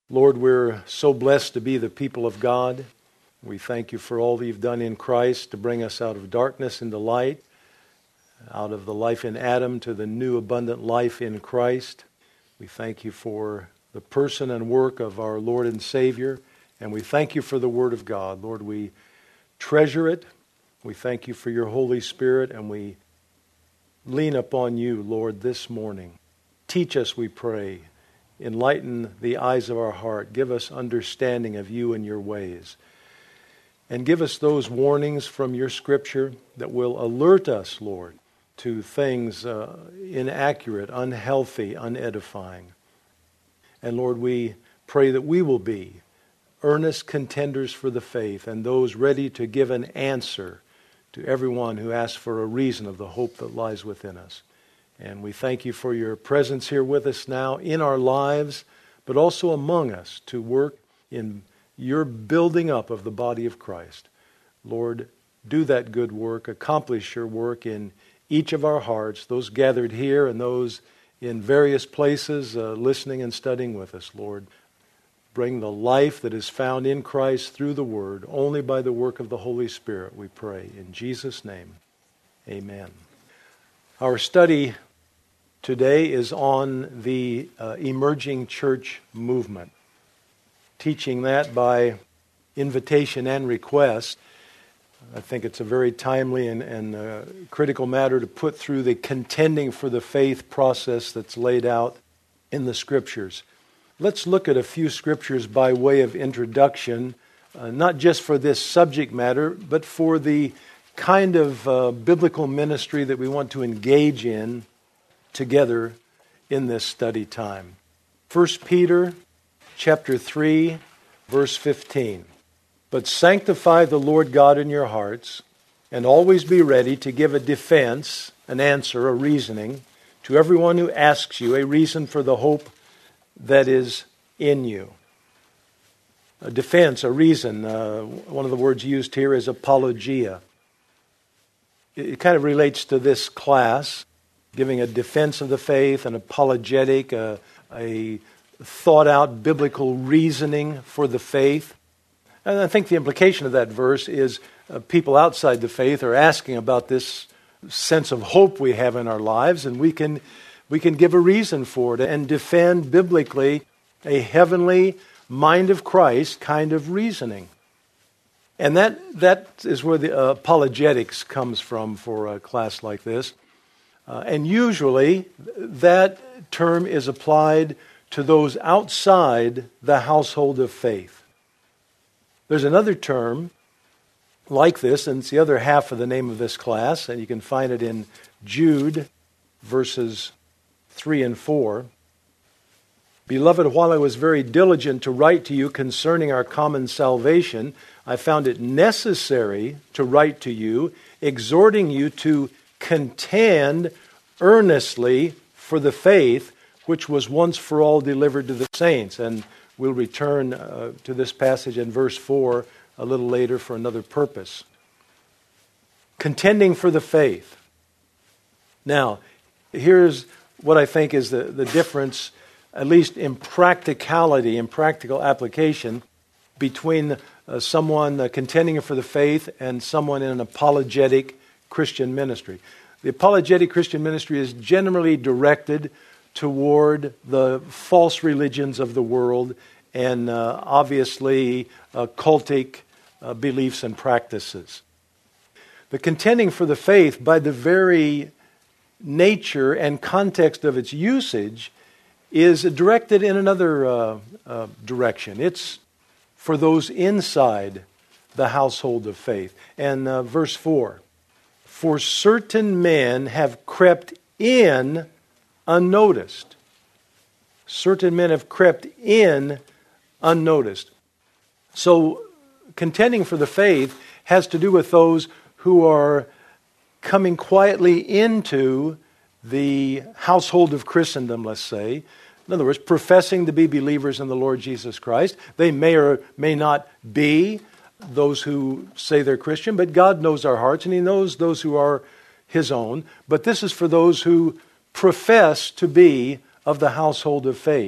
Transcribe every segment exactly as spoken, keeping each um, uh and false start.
Lord, we're so blessed to be the people of God. We thank you for all that you've done in Christ to bring us out of darkness into light, out of the life in Adam to the new abundant life in Christ. We thank you for the person and work of our Lord and Savior, and we thank you for the Word of God. Lord, we treasure it. We thank you for your Holy Spirit, and we lean upon you, Lord, this morning. Teach us, we pray. Enlighten the eyes of our heart. Give us understanding of you and your ways. And give us those warnings from your Scripture that will alert us, Lord, to things uh, inaccurate, unhealthy, unedifying. And Lord, we pray that we will be earnest contenders for the faith and those ready to give an answer to everyone who asks for a reason of the hope that lies within us. And we thank you for your presence here with us now in our lives, but also among us to work in your building up of the body of Christ. Lord, do that good work, accomplish your work in each of our hearts, those gathered here and those in various places uh, listening and studying with us, Lord. Bring the life that is found in Christ through the Word, only by the work of the Holy Spirit, we pray. In Jesus' name, amen. Our study today is on the uh, emerging church movement. Teaching that by invitation and request. I think it's a very timely and, and uh, critical matter to put through the contending for the faith process that's laid out in the Scriptures. Let's look at a few Scriptures by way of introduction, uh, not just for this subject matter, but for the kind of uh, biblical ministry that we want to engage in together in this study time. First Peter chapter three, verse fifteen. But sanctify the Lord God in your hearts, and always be ready to give a defense, an answer, a reasoning, to everyone who asks you a reason for the hope that is in you. A defense, a reason. Uh, one of the words used here is apologia. It kind of relates to this class, giving a defense of the faith, an apologetic, a, a thought-out biblical reasoning for the faith. And I think the implication of that verse is uh, people outside the faith are asking about this sense of hope we have in our lives, and we can we can give a reason for it and defend biblically a heavenly mind of Christ kind of reasoning. And that that is where the uh, apologetics comes from for a class like this. Uh, and usually that term is applied to those outside the household of faith. There's another term like this, and it's the other half of the name of this class, and you can find it in Jude, verses three and four. Beloved, while I was very diligent to write to you concerning our common salvation, I found it necessary to write to you, exhorting you to contend earnestly for the faith which was once for all delivered to the saints. And we'll return uh, to this passage in verse four a little later for another purpose. Contending for the faith. Now, here's what I think is the, the difference, at least in practicality, in practical application, between uh, someone uh, contending for the faith and someone in an apologetic Christian ministry. The apologetic Christian ministry is generally directed toward the false religions of the world and uh, obviously uh, cultic uh, beliefs and practices. The contending for the faith, by the very nature and context of its usage, is directed in another uh, uh, direction. It's for those inside the household of faith. And uh, verse four, for certain men have crept in unnoticed. Certain men have crept in unnoticed. So contending for the faith has to do with those who are coming quietly into the household of Christendom, let's say. In other words, professing to be believers in the Lord Jesus Christ. They may or may not be those who say they're Christian, but God knows our hearts and He knows those who are His own. But this is for those who profess to be of the household of faith.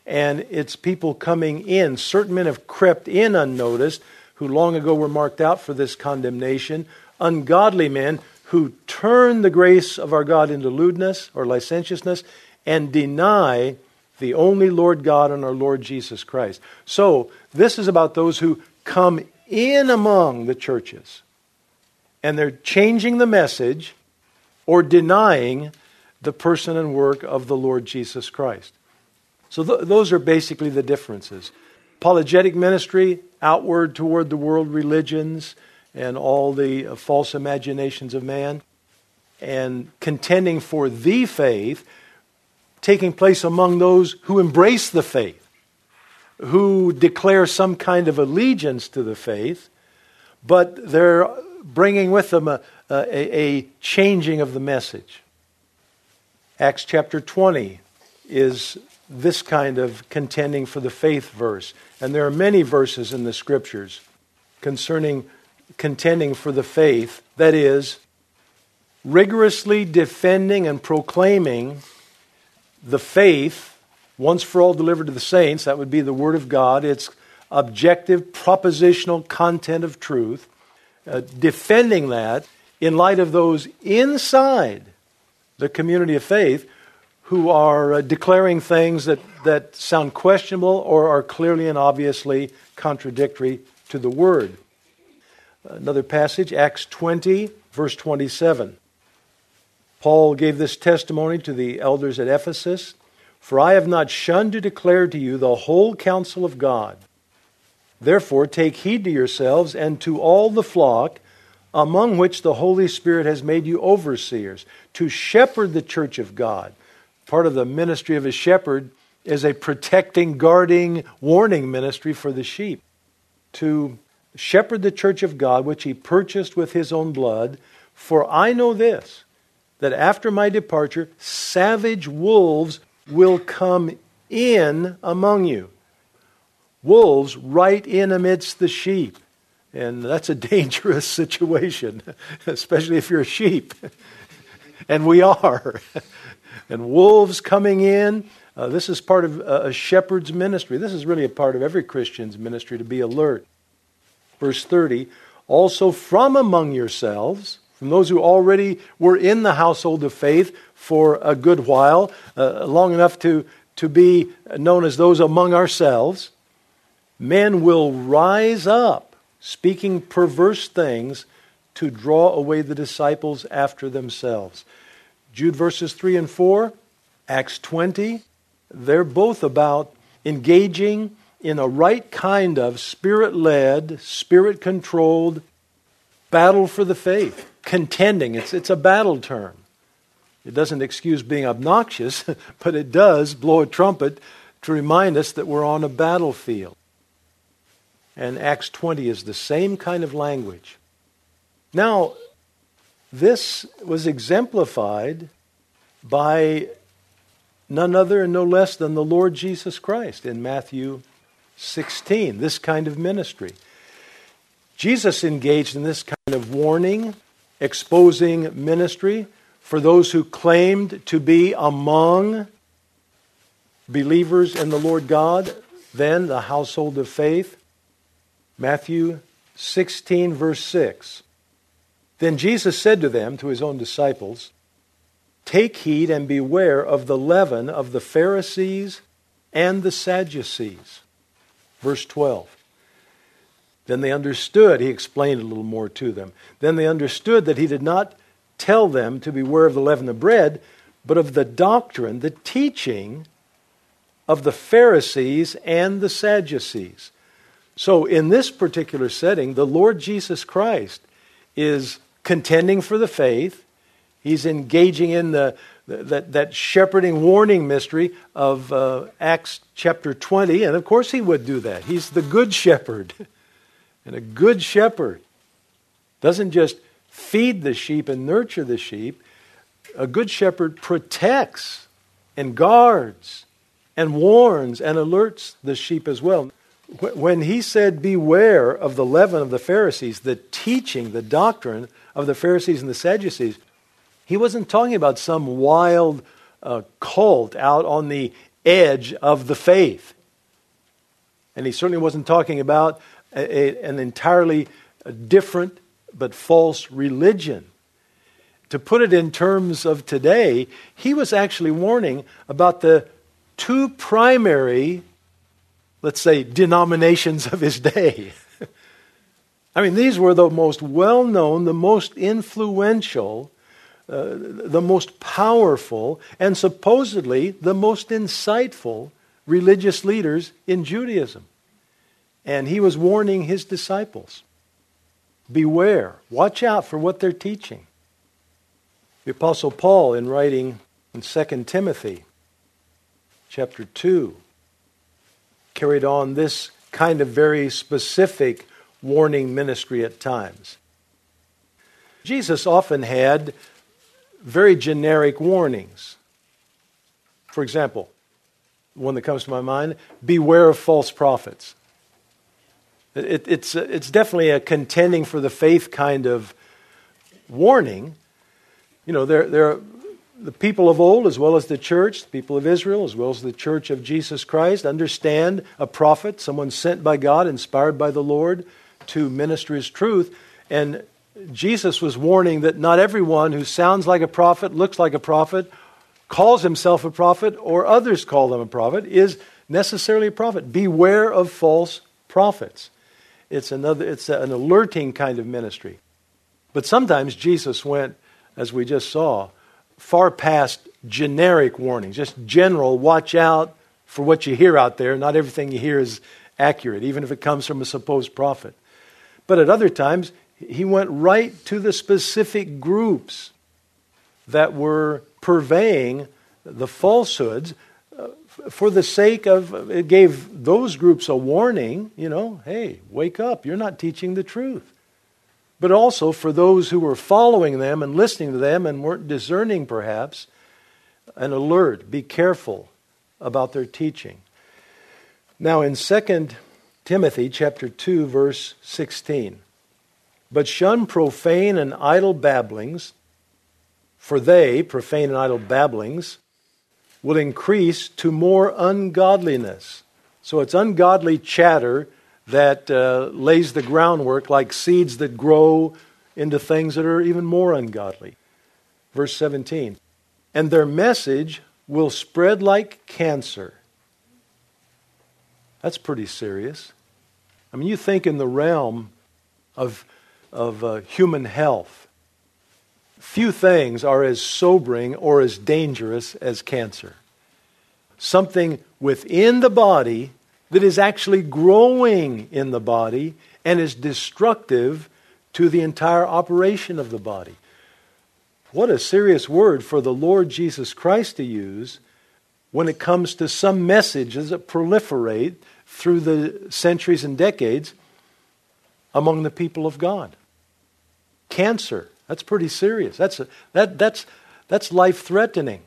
and it's people coming in. Certain men have crept in unnoticed, who long ago were marked out for this condemnation. Ungodly men who turn the grace of our God into lewdness or licentiousness and deny the only Lord God and our Lord Jesus Christ. So, this is about those who come in among the churches, and they're changing the message or denying the person and work of the Lord Jesus Christ. So th- those are basically the differences. Apologetic ministry, outward toward the world religions and all the uh, false imaginations of man, and contending for the faith, taking place among those who embrace the faith, who declare some kind of allegiance to the faith, but they're bringing with them a, a, a changing of the message. Acts chapter twenty is this kind of contending for the faith verse. And there are many verses in the Scriptures concerning contending for the faith, that is, rigorously defending and proclaiming the faith once for all delivered to the saints. That would be the Word of God, its objective, propositional content of truth. Uh, defending that in light of those inside the community of faith who are uh, declaring things that, that sound questionable or are clearly and obviously contradictory to the Word. Another passage, Acts twenty, verse twenty-seven. Paul gave this testimony to the elders at Ephesus. For I have not shunned to declare to you the whole counsel of God. Therefore take heed to yourselves and to all the flock among which the Holy Spirit has made you overseers, to shepherd the church of God. Part of the ministry of a shepherd is a protecting, guarding, warning ministry for the sheep. To shepherd the church of God, which he purchased with his own blood. For I know this, that after my departure, savage wolves will come in among you. Wolves right in amidst the sheep. And that's a dangerous situation, especially if you're a sheep. And we are. And wolves coming in. Uh, this is part of a shepherd's ministry. This is really a part of every Christian's ministry, to be alert. Verse thirty, also from among yourselves, from those who already were in the household of faith for a good while, uh, long enough to, to be known as those among ourselves, men will rise up, speaking perverse things to draw away the disciples after themselves. Jude verses three and four, Acts twenty, they're both about engaging in a right kind of spirit-led, spirit-controlled battle for the faith. Contending, it's, it's a battle term. It doesn't excuse being obnoxious, but it does blow a trumpet to remind us that we're on a battlefield. And Acts twenty is the same kind of language. Now, this was exemplified by none other and no less than the Lord Jesus Christ in Matthew sixteen, this kind of ministry. Jesus engaged in this kind of warning, exposing ministry for those who claimed to be among believers in the Lord God, then the household of faith. Matthew sixteen, verse six. Then Jesus said to them, to his own disciples, take heed and beware of the leaven of the Pharisees and the Sadducees. Verse twelve. Then they understood, he explained a little more to them. Then they understood that he did not tell them to beware of the leaven of bread, but of the doctrine, the teaching of the Pharisees and the Sadducees. So in this particular setting, the Lord Jesus Christ is contending for the faith. He's engaging in the, the that, that shepherding warning mystery of uh, Acts chapter twenty. And of course he would do that. He's the good shepherd. And a good shepherd doesn't just feed the sheep and nurture the sheep. A good shepherd protects and guards and warns and alerts the sheep as well. When he said, beware of the leaven of the Pharisees, the teaching, the doctrine of the Pharisees and the Sadducees, he wasn't talking about some wild uh, cult out on the edge of the faith. And he certainly wasn't talking about a, a, an entirely different but false religion. To put it in terms of today, he was actually warning about the two primary, let's say, denominations of his day. I mean, these were the most well-known, the most influential, uh, the most powerful, and supposedly the most insightful religious leaders in Judaism. And he was warning his disciples, beware, watch out for what they're teaching. The Apostle Paul, in writing in Second Timothy chapter two, carried on this kind of very specific warning ministry at times. Jesus often had very generic warnings. For example, one that comes to my mind, beware of false prophets. It, it's, it's definitely a contending for the faith kind of warning. You know, there, there are the people of old, as well as the church, the people of Israel, as well as the church of Jesus Christ, understand a prophet, someone sent by God, inspired by the Lord, to minister His truth. And Jesus was warning that not everyone who sounds like a prophet, looks like a prophet, calls himself a prophet, or others call them a prophet, is necessarily a prophet. Beware of false prophets. It's another. It's an alerting kind of ministry. But sometimes Jesus went, as we just saw, far past generic warnings, just general, watch out for what you hear out there. Not everything you hear is accurate, even if it comes from a supposed prophet. But at other times, he went right to the specific groups that were purveying the falsehoods uh, for the sake of, it gave those groups a warning, you know, hey, wake up, you're not teaching the truth. But also for those who were following them and listening to them and weren't discerning perhaps, an alert, be careful about their teaching. Now in Second Timothy chapter two, verse sixteen, but shun profane and idle babblings, for they, profane and idle babblings, will increase to more ungodliness. So it's ungodly chatter that uh, lays the groundwork like seeds that grow into things that are even more ungodly. Verse seventeen, and their message will spread like cancer. That's pretty serious. I mean, you think in the realm of, of uh, human health, few things are as sobering or as dangerous as cancer. Something within the body that is actually growing in the body and is destructive to the entire operation of the body. What a serious word for the Lord Jesus Christ to use when it comes to some messages that proliferate through the centuries and decades among the people of God. Cancer, that's pretty serious. That's a, that that's that's life-threatening.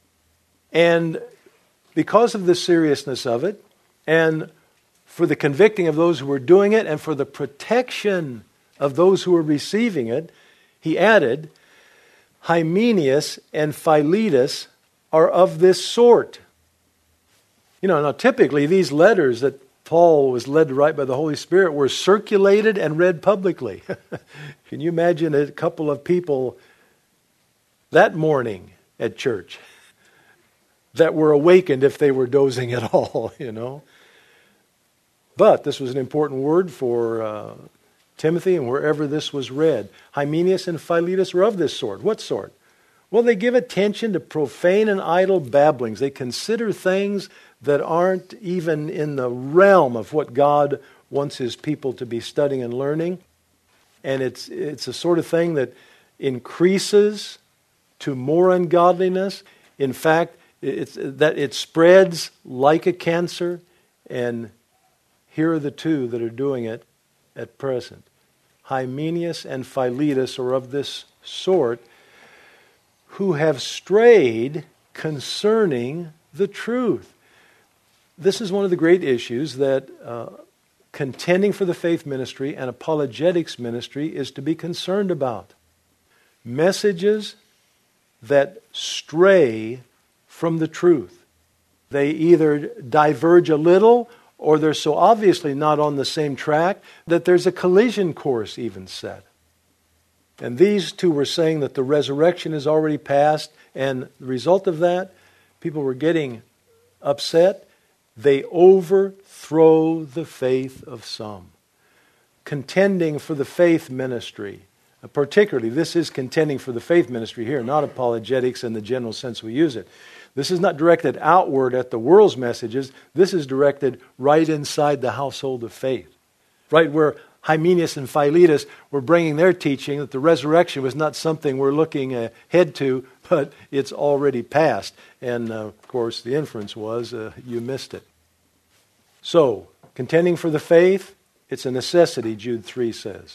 And because of the seriousness of it, and for the convicting of those who were doing it, and for the protection of those who were receiving it, he added, Hymenaeus and Philetus are of this sort. You know, now typically these letters that Paul was led to write by the Holy Spirit were circulated and read publicly. Can you imagine a couple of people that morning at church that were awakened if they were dozing at all, you know? But this was an important word for uh, Timothy, and wherever this was read. Hymenaeus and Philetus are of this sort. What sort? Well, they give attention to profane and idle babblings. They consider things that aren't even in the realm of what God wants His people to be studying and learning. And it's it's a sort of thing that increases to more ungodliness. In fact, it's that it spreads like a cancer, and here are the two that are doing it at present. Hymenaeus and Philetus are of this sort, who have strayed concerning the truth. This is one of the great issues that uh, contending for the faith ministry and apologetics ministry is to be concerned about. Messages that stray from the truth. They either diverge a little, or they're so obviously not on the same track that there's a collision course even set. And these two were saying that the resurrection is already past, and the result of that, people were getting upset. They overthrow the faith of some. Contending for the faith ministry. Particularly, this is contending for the faith ministry here, not apologetics in the general sense we use it. This is not directed outward at the world's messages. This is directed right inside the household of faith. Right where Hymenaeus and Philetus were bringing their teaching that the resurrection was not something we're looking ahead to, but it's already past. And uh, of course, the inference was uh, you missed it. So, contending for the faith, it's a necessity, Jude three says.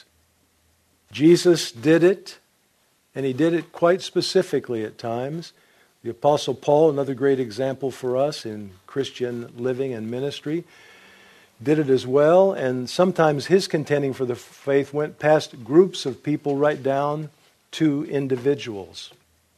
Jesus did it, and he did it quite specifically at times. The Apostle Paul, another great example for us in Christian living and ministry, did it as well. And sometimes his contending for the faith went past groups of people right down to individuals.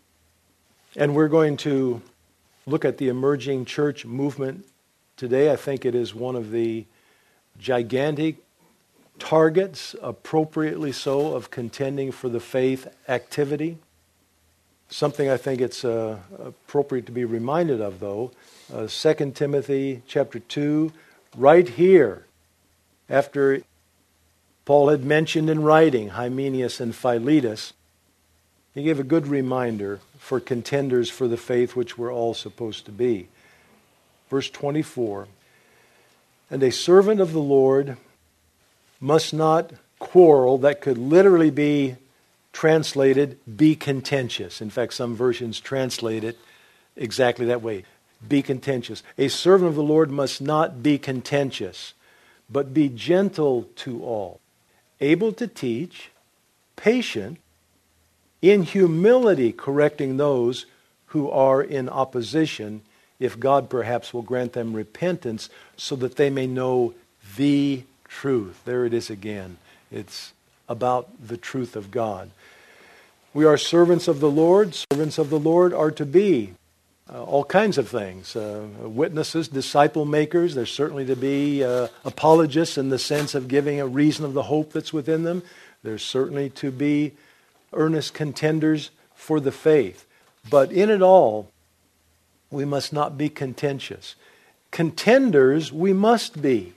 And we're going to look at the emerging church movement today. I think it is one of the gigantic targets, appropriately so, of contending for the faith activity. Something I think it's uh, appropriate to be reminded of, though, uh, Second Timothy chapter two, right here, after Paul had mentioned in writing Hymenaeus and Philetus, he gave a good reminder for contenders for the faith which we're all supposed to be. Verse twenty-four, and a servant of the Lord must not quarrel. That could literally be translated, be contentious. In fact, some versions translate it exactly that way. Be contentious. A servant of the Lord must not be contentious, but be gentle to all, able to teach, patient, in humility correcting those who are in opposition, if God perhaps will grant them repentance so that they may know the truth. There it is again. It's about the truth of God. We are servants of the Lord. Servants of the Lord are to be uh, all kinds of things. Uh, witnesses, disciple makers. There's certainly to be uh, apologists in the sense of giving a reason of the hope that's within them. There's certainly to be earnest contenders for the faith. But in it all, we must not be contentious. Contenders we must be.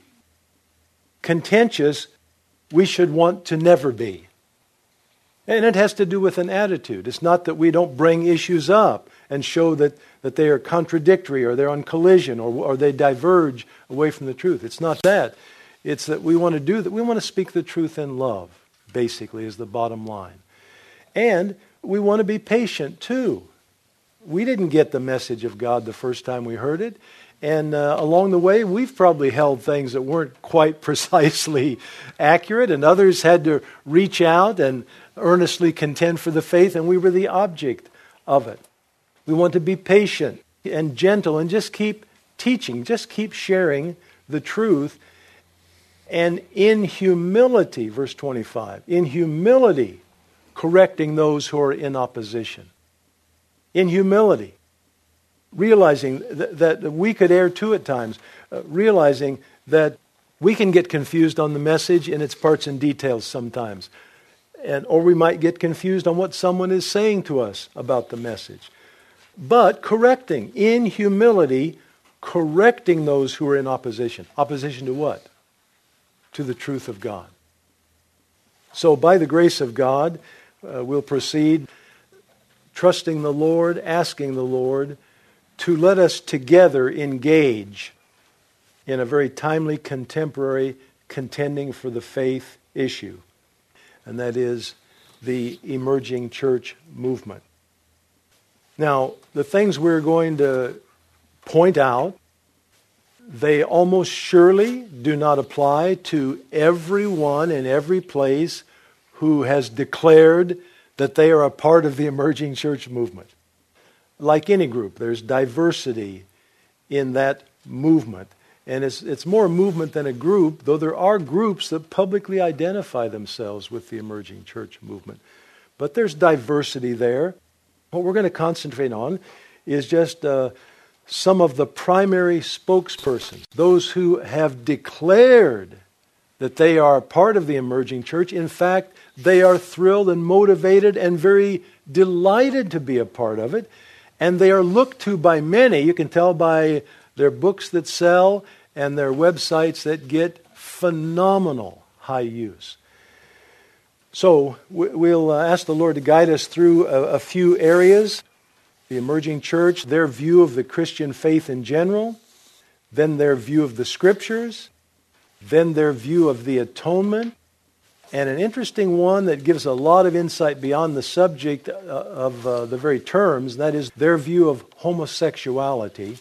Contentious we should want to never be. And it has to do with an attitude. It's not that we don't bring issues up and show that, that they are contradictory or they're on collision or, or they diverge away from the truth. It's not that. It's that we want to do that. We want to speak the truth in love, basically, is the bottom line. And we want to be patient too. We didn't get the message of God the first time we heard it. And uh, along the way, we've probably held things that weren't quite precisely accurate, and others had to reach out and earnestly contend for the faith, and we were the object of it. We want to be patient and gentle and just keep teaching, just keep sharing the truth. And in humility, verse twenty-five, in humility, correcting those who are in opposition. In humility. Realizing that, that we could err too at times, uh, realizing that we can get confused on the message in its parts and details sometimes. And, or we might get confused on what someone is saying to us about the message. But correcting, in humility, correcting those who are in opposition. Opposition to what? To the truth of God. So by the grace of God, uh, we'll proceed trusting the Lord, asking the Lord to let us together engage in a very timely, contemporary contending for the faith issue. And that is the emerging church movement. Now, the things we're going to point out, they almost surely do not apply to everyone in every place who has declared that they are a part of the emerging church movement. Like any group, there's diversity in that movement. And it's, it's more a movement than a group, though there are groups that publicly identify themselves with the emerging church movement. But there's diversity there. What we're going to concentrate on is just uh, some of the primary spokespersons, those who have declared that they are part of the emerging church. In fact, they are thrilled and motivated and very delighted to be a part of it. And they are looked to by many. You can tell by their books that sell and their websites that get phenomenal high use. So we'll ask the Lord to guide us through a, a few areas. The emerging church, their view of the Christian faith in general, then their view of the Scriptures, then their view of the atonement, and an interesting one that gives a lot of insight beyond the subject of uh, the very terms, that is their view of homosexuality,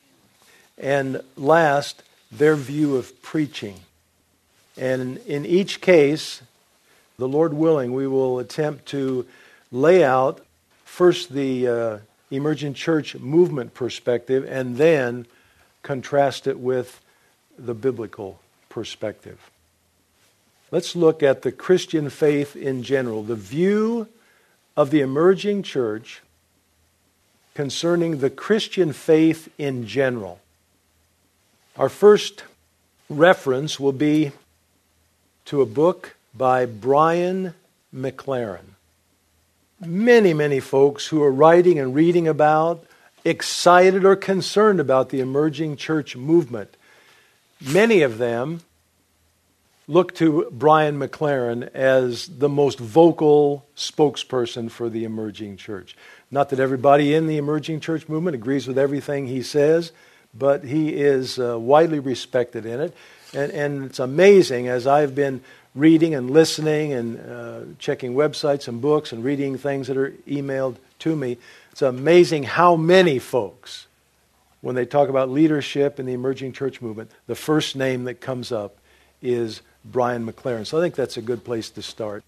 and last, their view of preaching. And in each case, the Lord willing, we will attempt to lay out first the uh, emergent church movement perspective and then contrast it with the biblical perspective. Let's look at the Christian faith in general, the view of the emerging church concerning the Christian faith in general. Our first reference will be to a book by Brian McLaren. Many, many folks who are writing and reading about, excited or concerned about the emerging church movement, many of them look to Brian McLaren as the most vocal spokesperson for the emerging church. Not that everybody in the emerging church movement agrees with everything he says, but he is uh, widely respected in it. And, and it's amazing, as I've been reading and listening and uh, checking websites and books and reading things that are emailed to me, it's amazing how many folks, when they talk about leadership in the emerging church movement, the first name that comes up is Brian McLaren. So I think that's a good place to start.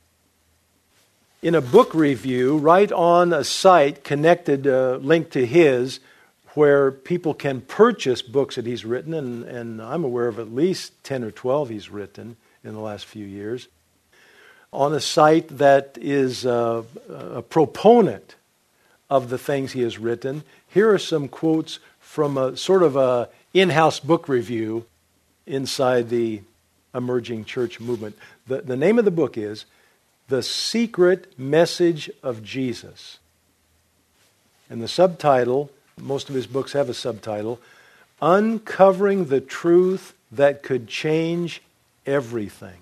In a book review, right on a site connected, uh, linked to his, where people can purchase books that he's written, and, and I'm aware of at least ten or twelve he's written in the last few years, on a site that is uh, a proponent of the things he has written. Here are some quotes from a sort of a in-house book review inside the emerging church movement. The, the name of the book is The Secret Message of Jesus. And the subtitle, most of his books have a subtitle, Uncovering the Truth That Could Change Everything.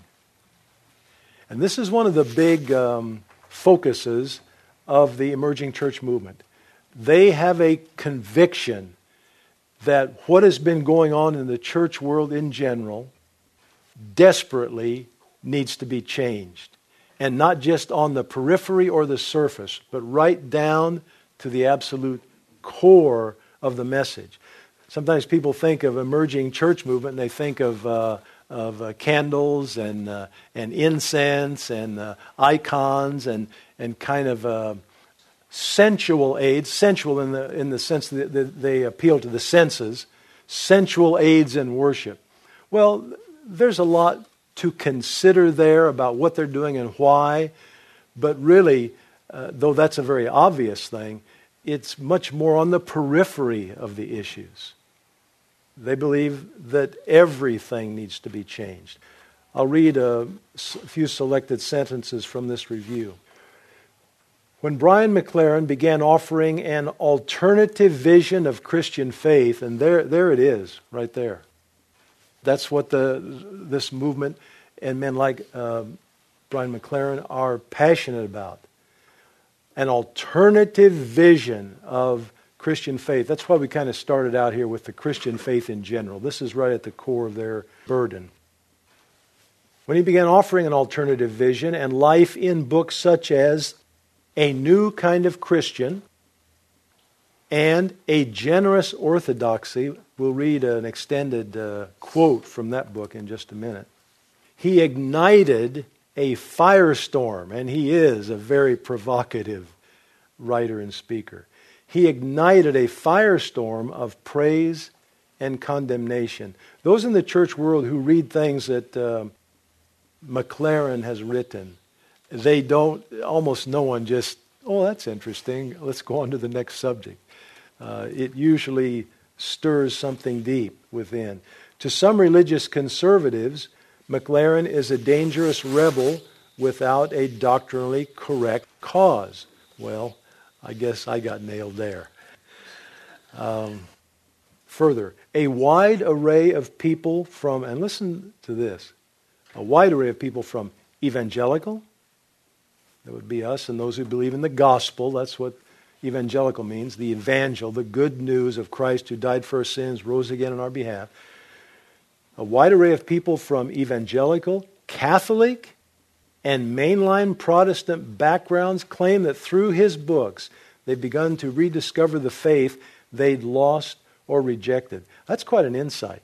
And this is one of the big um, focuses of the emerging church movement. They have a conviction that what has been going on in the church world in general desperately needs to be changed. And not just on the periphery or the surface, but right down to the absolute core of the message. Sometimes people think of emerging church movement and they think of uh, of uh, candles and uh, and incense and uh, icons and and kind of uh, sensual aids, sensual in the in the sense that they appeal to the senses, sensual aids in worship. Well, there's a lot to consider there about what they're doing and why, but really, uh, though that's a very obvious thing, it's much more on the periphery of the issues. They believe that everything needs to be changed. I'll read a few selected sentences from this review. When Brian McLaren began offering an alternative vision of Christian faith, and there, there it is, right there. That's what the this movement and men like uh, Brian McLaren are passionate about. An alternative vision of Christian faith. That's why we kind of started out here with the Christian faith in general. This is right at the core of their burden. When he began offering an alternative vision and life in books such as A New Kind of Christian and A Generous Orthodoxy, we'll read an extended uh, quote from that book in just a minute. He ignited a firestorm, and he is a very provocative writer and speaker. He ignited a firestorm of praise and condemnation. Those in the church world who read things that uh, McLaren has written, they don't, almost no one just, oh, that's interesting, let's go on to the next subject. Uh, it usually stirs something deep within. To some religious conservatives, Maclaren is a dangerous rebel without a doctrinally correct cause. Well, I guess I got nailed there. Um, further, a wide array of people from, and listen to this, a wide array of people from evangelical, that would be us and those who believe in the gospel. That's what evangelical means, the evangel, the good news of Christ who died for our sins, rose again on our behalf. A wide array of people from evangelical, Catholic, and mainline Protestant backgrounds claim that through his books they've begun to rediscover the faith they'd lost or rejected. That's quite an insight.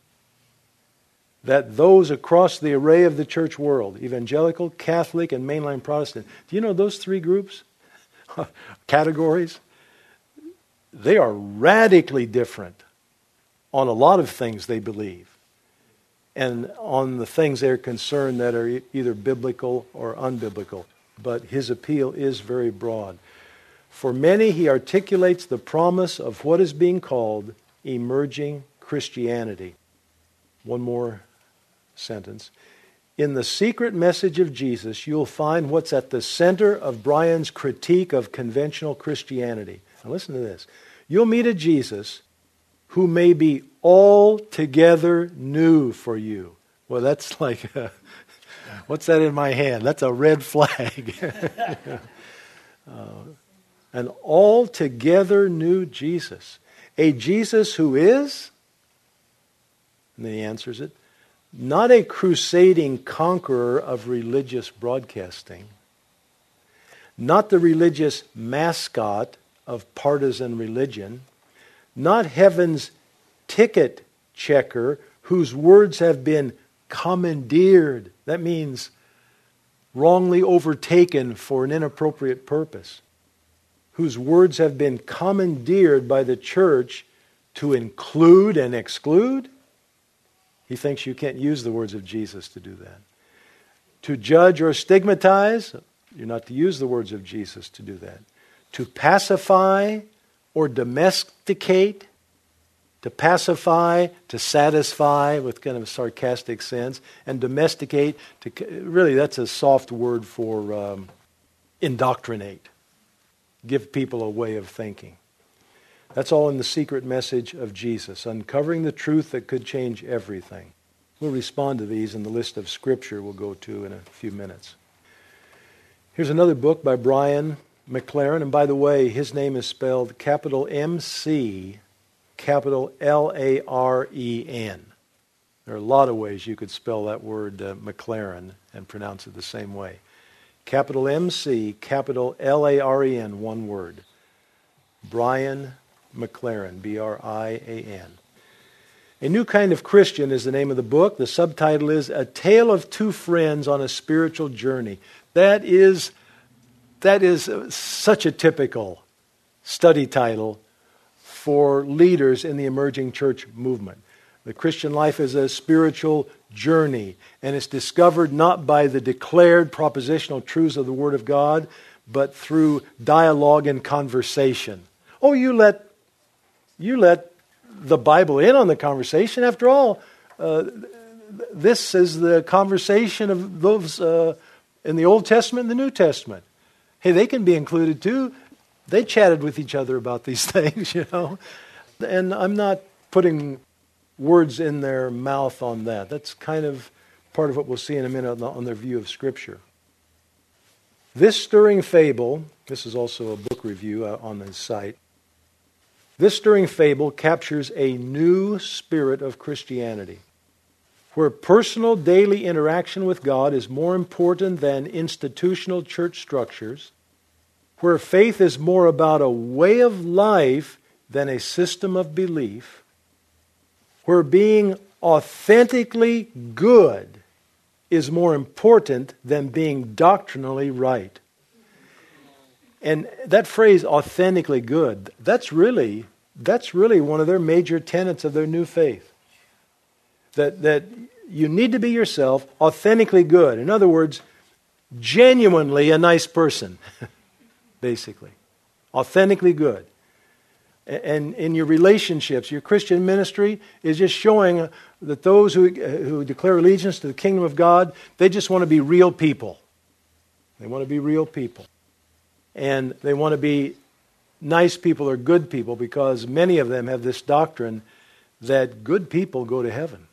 That those across the array of the church world, evangelical, Catholic, and mainline Protestant, do you know those three groups, categories? They are radically different on a lot of things they believe, and on the things they're concerned that are e- either biblical or unbiblical. But his appeal is very broad. For many, he articulates the promise of what is being called emerging Christianity. One more sentence. In the secret message of Jesus, you'll find what's at the center of Brian's critique of conventional Christianity. Now listen to this. You'll meet a Jesus who may be altogether new for you. Well, that's like, a, what's that in my hand? That's a red flag. uh, an altogether new Jesus. A Jesus who is, and then he answers it, not a crusading conqueror of religious broadcasting, not the religious mascot of partisan religion, not heaven's ticket checker whose words have been commandeered. That means wrongly overtaken for an inappropriate purpose. Whose words have been commandeered by the church to include and exclude. He thinks you can't use the words of Jesus to do that. To judge or stigmatize, you're not to use the words of Jesus to do that. To pacify or domesticate, to pacify, to satisfy with kind of a sarcastic sense, and domesticate, to really that's a soft word for um, indoctrinate. Give people a way of thinking. That's all in the secret message of Jesus, uncovering the truth that could change everything. We'll respond to these in the list of scripture we'll go to in a few minutes. Here's another book by Brian Maclaren, and by the way, his name is spelled capital M C, capital L A R E N. There are a lot of ways you could spell that word uh, Maclaren and pronounce it the same way. Capital M C, capital L A R E N, one word. Brian Maclaren, B R I A N. A New Kind of Christian is the name of the book. The subtitle is A Tale of Two Friends on a Spiritual Journey. That is, that is such a typical study title for leaders in the emerging church movement. The Christian life is a spiritual journey, and it's discovered not by the declared propositional truths of the Word of God, but through dialogue and conversation. Oh, you let you let the Bible in on the conversation. After all, uh, this is the conversation of those uh, in the Old Testament and the New Testament. Hey, they can be included too. They chatted with each other about these things, you know. And I'm not putting words in their mouth on that. That's kind of part of what we'll see in a minute on, the, on their view of Scripture. This stirring fable, this is also a book review uh, on the site. This stirring fable captures a new spirit of Christianity, where personal daily interaction with God is more important than institutional church structures, where faith is more about a way of life than a system of belief, where being authentically good is more important than being doctrinally right. And that phrase, authentically good, that's really, that's really one of their major tenets of their new faith. That, that you need to be yourself, authentically good. In other words, genuinely a nice person, basically. Authentically good. And in your relationships, your Christian ministry is just showing that those who, who declare allegiance to the kingdom of God, they just want to be real people. They want to be real people. And they want to be nice people or good people, because many of them have this doctrine that good people go to heaven.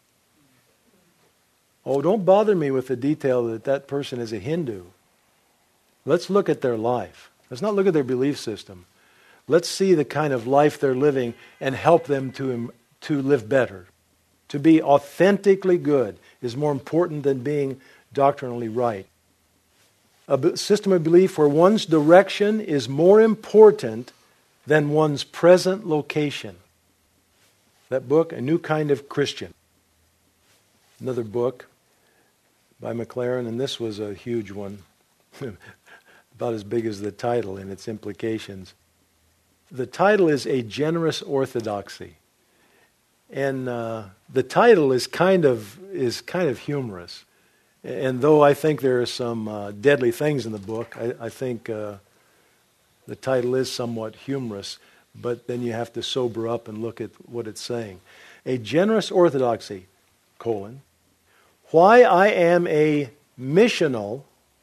Oh, don't bother me with the detail that that person is a Hindu. Let's look at their life. Let's not look at their belief system. Let's see the kind of life they're living and help them to, to live better. To be authentically good is more important than being doctrinally right. A system of belief where one's direction is more important than one's present location. That book, A New Kind of Christian. Another book by McLaren, and this was a huge one, about as big as the title in its implications. The title is A Generous Orthodoxy. And uh, the title is kind of is kind of humorous. And though I think there are some uh, deadly things in the book, I, I think uh, the title is somewhat humorous. But then you have to sober up and look at what it's saying. A Generous Orthodoxy, colon, why I am a missional,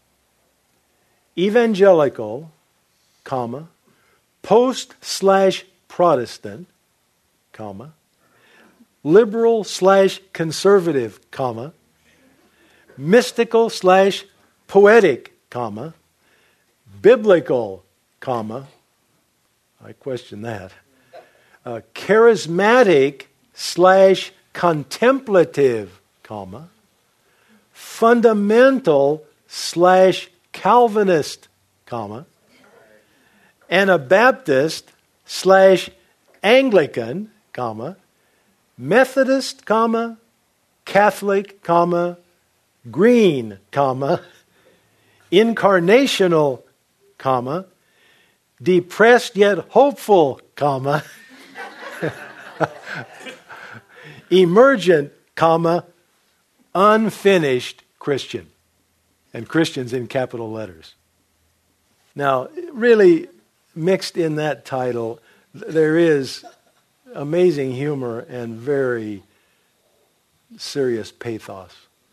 evangelical, comma, post slash Protestant, comma, liberal slash conservative, comma, mystical slash poetic, comma, biblical, comma, I question that, uh, charismatic slash contemplative, comma, fundamental slash Calvinist, comma, Anabaptist slash Anglican, comma, Methodist, comma, Catholic, comma, Green, comma, Incarnational, comma, Depressed yet hopeful, comma, Emergent, comma, Unfinished Christian. And Christians in capital letters. Now, really mixed in that title, there is amazing humor and very serious pathos.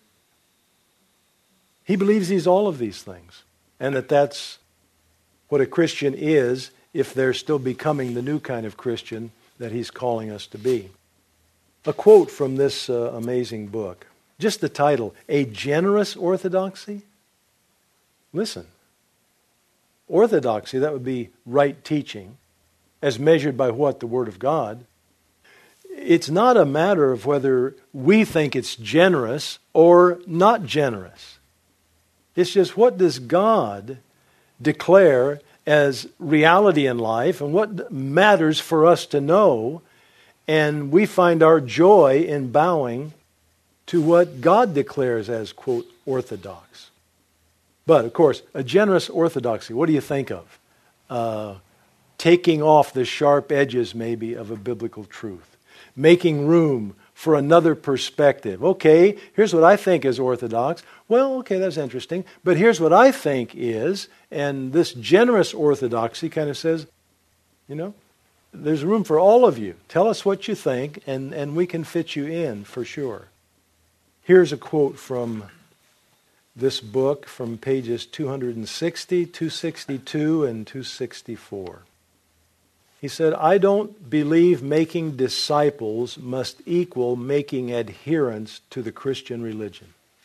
He believes he's all of these things, and that that's what a Christian is if they're still becoming the new kind of Christian that he's calling us to be. A quote from this uh, amazing book. Just the title, A Generous Orthodoxy? Listen. Orthodoxy, that would be right teaching, as measured by what? The Word of God. It's not a matter of whether we think it's generous or not generous. It's just, what does God declare as reality in life, and what matters for us to know, and we find our joy in bowing to what God declares as, quote, orthodox. But, of course, a generous orthodoxy, what do you think of? Uh, taking off the sharp edges, maybe, of a biblical truth. Making room for another perspective. Okay, here's what I think is orthodox. Well, okay, that's interesting. But here's what I think is, and this generous orthodoxy kind of says, you know, there's room for all of you. Tell us what you think, and, and we can fit you in for sure. Here's a quote from this book from pages two sixty, two sixty-two, and two sixty-four. He said, I don't believe making disciples must equal making adherents to the Christian religion.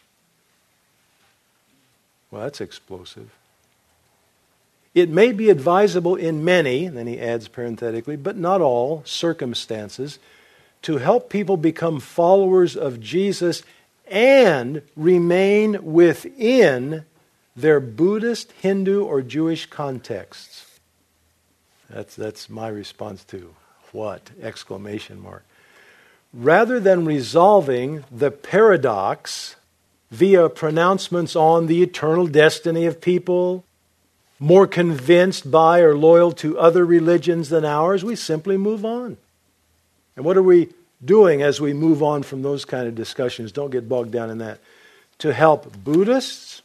Well, that's explosive. It may be advisable in many, and then he adds parenthetically, but not all, circumstances, to help people become followers of Jesus and remain within their Buddhist, Hindu, or Jewish contexts. That's, that's my response to what? Exclamation mark. Rather than resolving the paradox via pronouncements on the eternal destiny of people, more convinced by or loyal to other religions than ours, we simply move on. And what are we doing as we move on from those kind of discussions? Don't get bogged down in that. To help Buddhists,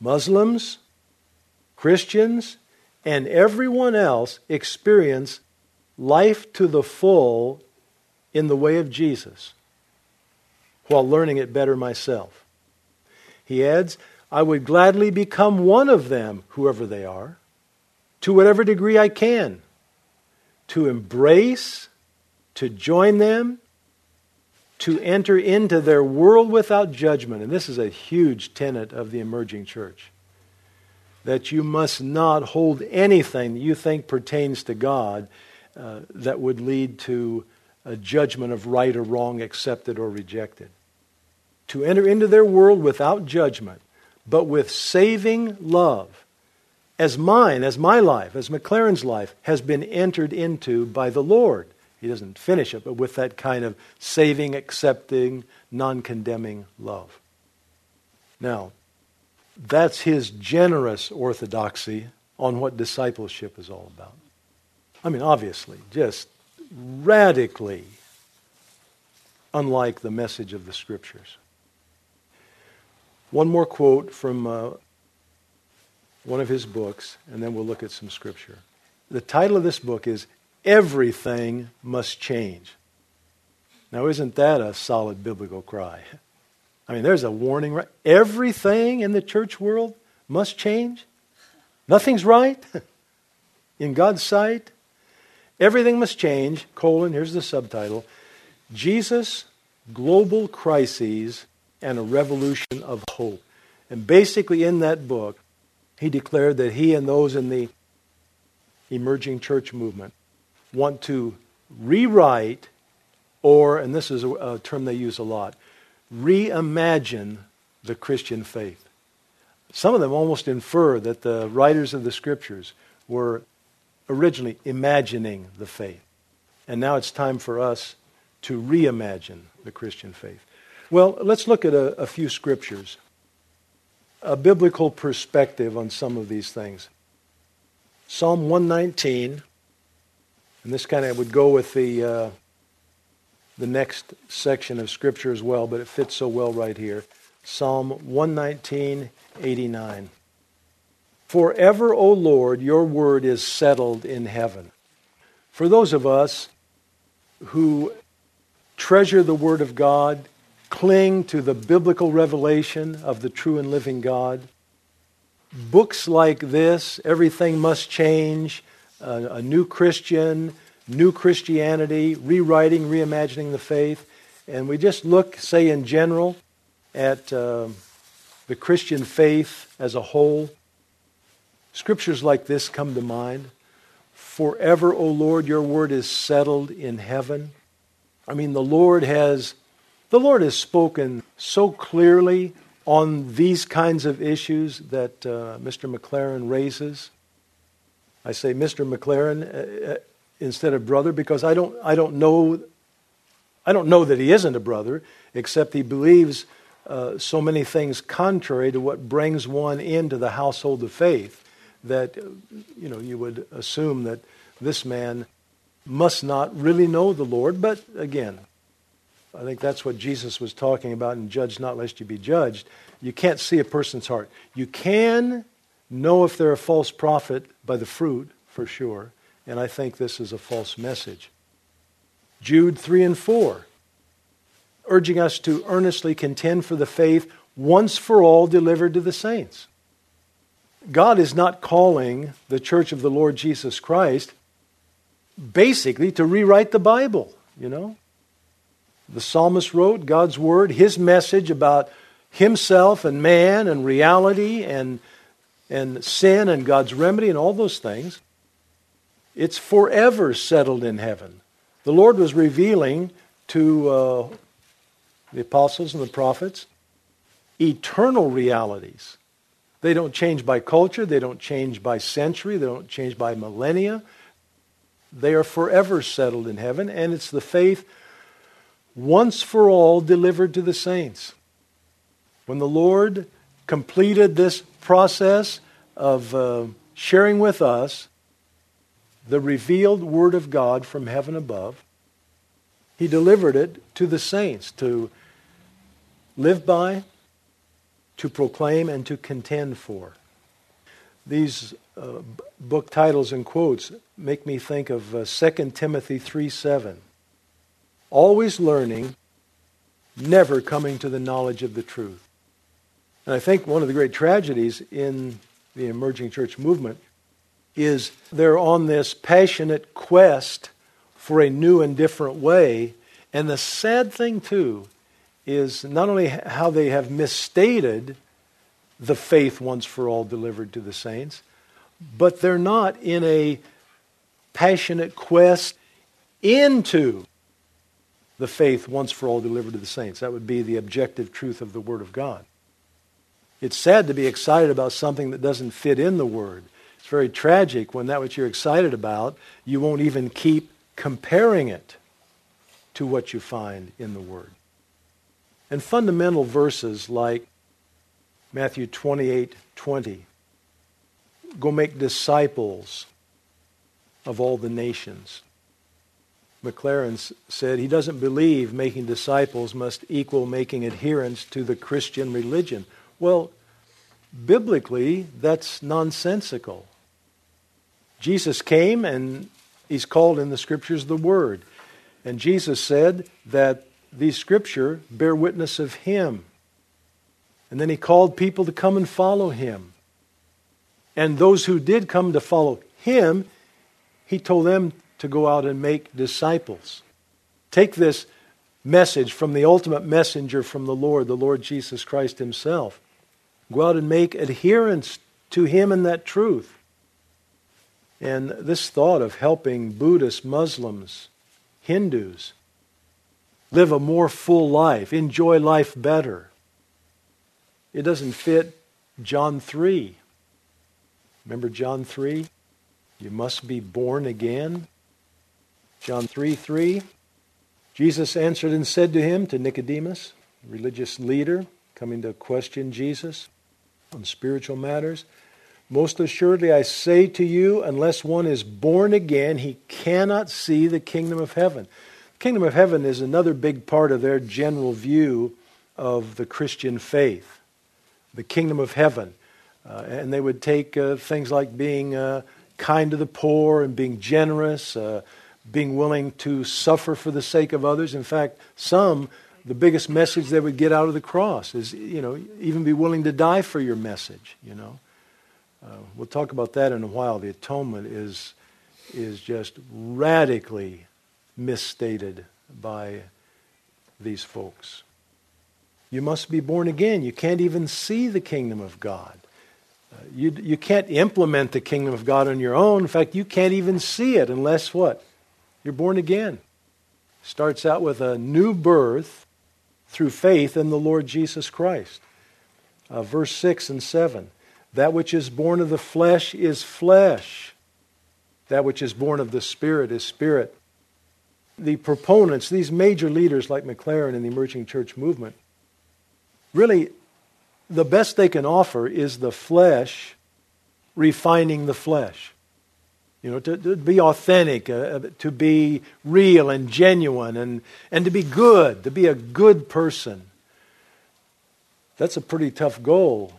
Muslims, Christians, and everyone else experience life to the full in the way of Jesus while learning it better myself. He adds, I would gladly become one of them, whoever they are, to whatever degree I can, to embrace, to join them, to enter into their world without judgment. And this is a huge tenet of the emerging church, that you must not hold anything that you think pertains to God uh, that would lead to a judgment of right or wrong, accepted or rejected. To enter into their world without judgment, but with saving love, as mine, as my life, as McLaren's life, has been entered into by the Lord. He doesn't finish it, but with that kind of saving, accepting, non-condemning love. Now, that's his generous orthodoxy on what discipleship is all about. I mean, obviously, just radically unlike the message of the Scriptures. One more quote from uh, one of his books, and then we'll look at some Scripture. The title of this book is Everything Must Change. Now, isn't that a solid biblical cry? I mean, there's a warning, right? Everything in the church world must change. Nothing's right in God's sight. Everything must change. Colon, here's the subtitle. Jesus, Global Crises, and a Revolution of Hope. And basically in that book, he declared that he and those in the emerging church movement want to rewrite, or, and this is a, a term they use a lot, reimagine the Christian faith. Some of them almost infer that the writers of the Scriptures were originally imagining the faith. And now it's time for us to reimagine the Christian faith. Well, let's look at a, a few Scriptures, a biblical perspective on some of these things. Psalm one nineteen, and this kind of would go with the uh, the next section of Scripture as well, but it fits so well right here. Psalm one nineteen, eighty-nine. Forever, O Lord, your word is settled in heaven. For those of us who treasure the Word of God, cling to the biblical revelation of the true and living God, books like this, Everything Must Change, uh, A New Christian, New Christianity, Rewriting, Reimagining the Faith, and we just look, say in general, at uh, the Christian faith as a whole, Scriptures like this come to mind. Forever, O Lord, your word is settled in heaven. I mean, the Lord has, the Lord has spoken so clearly on these kinds of issues that uh, Mister McLaren raises. I say Mister McLaren uh, instead of brother because I don't, I don't know, I don't know that he isn't a brother, except he believes uh, so many things contrary to what brings one into the household of faith that, you know, you would assume that this man must not really know the Lord. But again, I think that's what Jesus was talking about in Judge Not Lest You Be Judged. You can't see a person's heart. You can know if they're a false prophet by the fruit, for sure. And I think this is a false message. Jude three and four, urging us to earnestly contend for the faith once for all delivered to the saints. God is not calling the church of the Lord Jesus Christ basically to rewrite the Bible, you know. The psalmist wrote God's word, his message about himself and man and reality and, and sin and God's remedy and all those things. It's forever settled in heaven. The Lord was revealing to uh, the apostles and the prophets eternal realities. They don't change by culture. They don't change by century. They don't change by millennia. They are forever settled in heaven, and it's the faith once for all delivered to the saints. When the Lord completed this process of uh, sharing with us the revealed Word of God from heaven above, He delivered it to the saints to live by, to proclaim, and to contend for. These uh, b- book titles and quotes make me think of uh, Second Timothy three seven. Always learning, never coming to the knowledge of the truth. And I think one of the great tragedies in the emerging church movement is they're on this passionate quest for a new and different way. And the sad thing, too, is not only how they have misstated the faith once for all delivered to the saints, but they're not in a passionate quest into the faith once for all delivered to the saints. That would be the objective truth of the Word of God. It's sad to be excited about something that doesn't fit in the Word. It's very tragic when that which you're excited about, you won't even keep comparing it to what you find in the Word. And fundamental verses like Matthew twenty-eight twenty, go make disciples of all the nations. McLaren said he doesn't believe making disciples must equal making adherents to the Christian religion. Well, biblically, that's nonsensical. Jesus came and he's called in the Scriptures the Word. And Jesus said that these Scripture bear witness of Him. And then He called people to come and follow Him. And those who did come to follow Him, He told them to go out and make disciples. Take this message from the ultimate messenger from the Lord, the Lord Jesus Christ Himself. Go out and make adherents to Him in that truth. And this thought of helping Buddhists, Muslims, Hindus live a more full life, enjoy life better, it doesn't fit John three. Remember John three? You must be born again. John three three. Jesus answered and said to him, to Nicodemus, a religious leader coming to question Jesus on spiritual matters, most assuredly I say to you, unless one is born again, he cannot see the kingdom of heaven. The kingdom of heaven is another big part of their general view of the Christian faith. The kingdom of heaven. Uh, and they would take uh, things like being uh, kind to the poor and being generous, uh, being willing to suffer for the sake of others. In fact, some, the biggest message they would get out of the cross is, you know, even be willing to die for your message, you know. Uh, we'll talk about that in a while. The atonement is, is just radically misstated by these folks. You must be born again. You can't even see the kingdom of God. Uh, you, you can't implement the kingdom of God on your own. In fact, you can't even see it unless what? You're born again. Starts out with a new birth through faith in the Lord Jesus Christ. Uh, verse six and seven. That which is born of the flesh is flesh. That which is born of the Spirit is spirit. The proponents, these major leaders like McLaren in the emerging church movement, really, the best they can offer is the flesh refining the flesh. You know, to, to be authentic, uh, to be real and genuine, and, and to be good, to be a good person. That's a pretty tough goal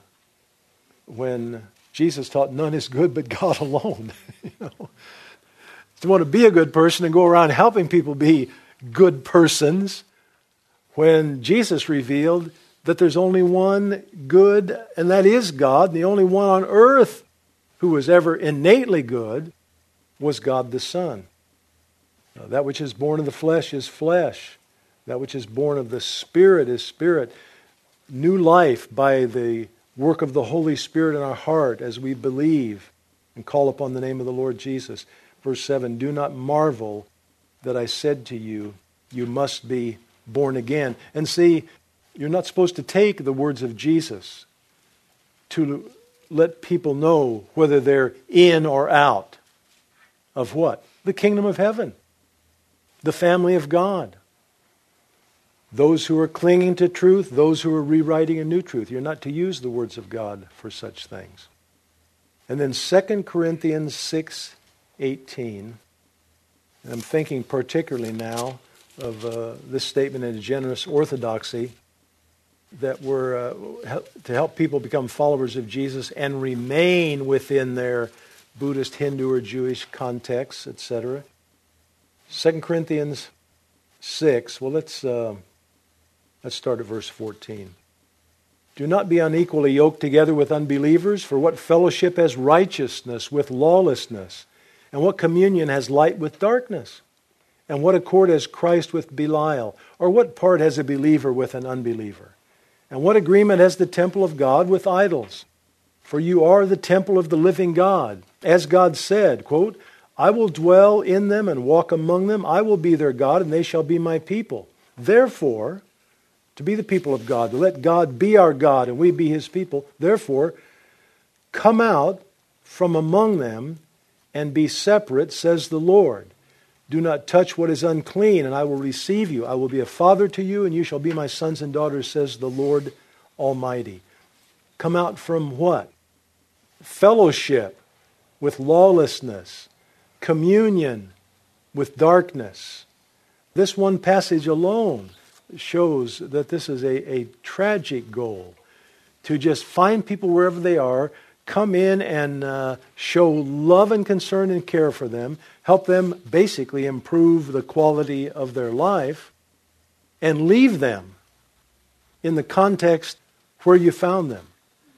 when Jesus taught none is good but God alone. You know? To want to be a good person and go around helping people be good persons when Jesus revealed that there's only one good, and that is God. The only one on earth who was ever innately good was God the Son. Now, that which is born of the flesh is flesh. That which is born of the Spirit is spirit. New life by the work of the Holy Spirit in our heart as we believe and call upon the name of the Lord Jesus. Verse seven, do not marvel that I said to you, you must be born again. And see, you're not supposed to take the words of Jesus to let people know whether they're in or out of what? The kingdom of heaven. The family of God. Those who are clinging to truth, those who are rewriting a new truth. You're not to use the words of God for such things. And then Second Corinthians six eighteen. And I'm thinking particularly now of uh, this statement in Generous Orthodoxy. that were uh, to help people become followers of Jesus and remain within their Buddhist, Hindu, or Jewish contexts, et cetera. Second Corinthians six. Well, let's uh, let's start at verse fourteen. Do not be unequally yoked together with unbelievers, for what fellowship has righteousness with lawlessness? And what communion has light with darkness? And what accord has Christ with Belial? Or what part has a believer with an unbeliever? And what agreement has the temple of God with idols? For you are the temple of the living God. As God said, quote, I will dwell in them and walk among them. I will be their God, and they shall be my people. Therefore, to be the people of God, to let God be our God and we be His people, therefore, come out from among them and be separate, says the Lord. Do not touch what is unclean, and I will receive you. I will be a father to you, and you shall be my sons and daughters, says the Lord Almighty. Come out from what? Fellowship with lawlessness, communion with darkness. This one passage alone shows that this is a, a tragic goal, to just find people wherever they are, come in and uh, show love and concern and care for them, help them basically improve the quality of their life, and leave them in the context where you found them.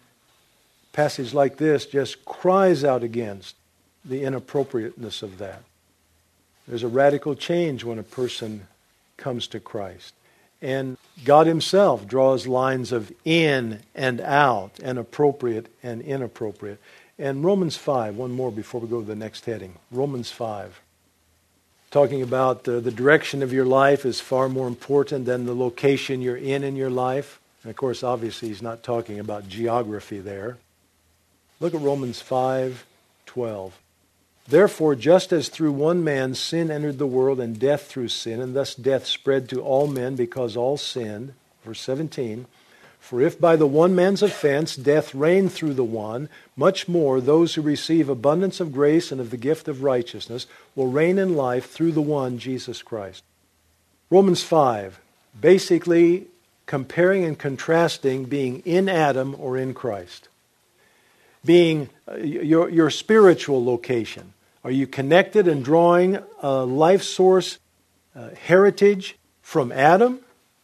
A passage like this just cries out against the inappropriateness of that. There's a radical change when a person comes to Christ. And God Himself draws lines of in and out, and appropriate and inappropriate. And Romans five, one more before we go to the next heading. Romans five. Talking about uh, the direction of your life is far more important than the location you're in in your life. And of course, obviously, he's not talking about geography there. Look at Romans five twelve. Therefore, just as through one man sin entered the world, and death through sin, and thus death spread to all men because all sinned. Verse seventeen, for if by the one man's offense death reigned through the one, much more those who receive abundance of grace and of the gift of righteousness will reign in life through the one, Jesus Christ. Romans five, basically comparing and contrasting being in Adam or in Christ. Being uh, your, your spiritual location. Are you connected and drawing a life source uh, heritage from Adam?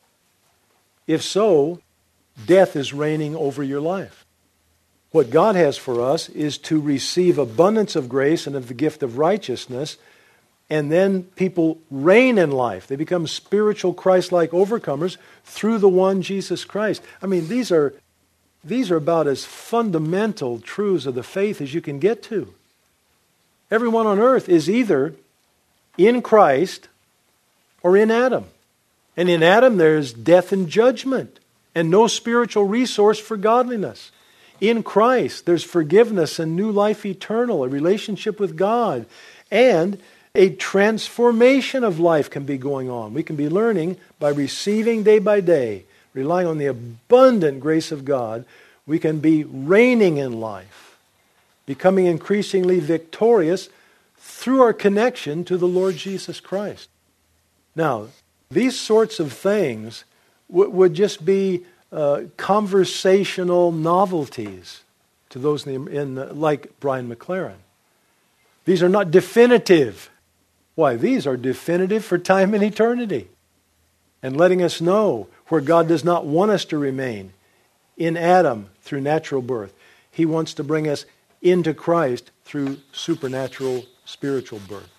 If so, death is reigning over your life. What God has for us is to receive abundance of grace and of the gift of righteousness, and then people reign in life. They become spiritual Christ-like overcomers through the one Jesus Christ. I mean, these are These are about as fundamental truths of the faith as you can get to. Everyone on earth is either in Christ or in Adam. And in Adam there's death and judgment and no spiritual resource for godliness. In Christ there's forgiveness and new life eternal, a relationship with God, and a transformation of life can be going on. We can be learning by receiving day by day, relying on the abundant grace of God. We can be reigning in life, becoming increasingly victorious through our connection to the Lord Jesus Christ. Now, these sorts of things w- would just be uh, conversational novelties to those in, the, in the, like Brian McLaren. These are not definitive. Why? These are definitive for time and eternity, and letting us know where God does not want us to remain in Adam through natural birth. He wants to bring us into Christ through supernatural spiritual birth.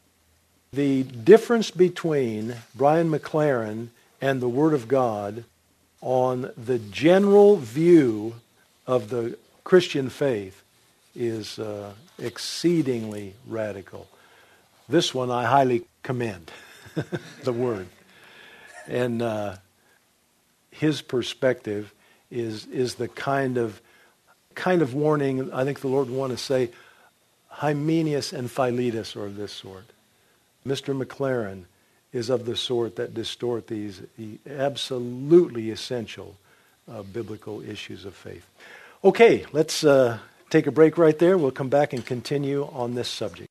The difference between Brian McLaren and the Word of God on the general view of the Christian faith is uh, exceedingly radical. This one I highly commend, the Word. And uh, his perspective is is the kind of kind of warning I think the Lord would want to say. Hymenaeus and Philetus are of this sort. Mister McLaren is of the sort that distort these absolutely essential uh, biblical issues of faith. Okay, let's uh, take a break right there. We'll come back and continue on this subject.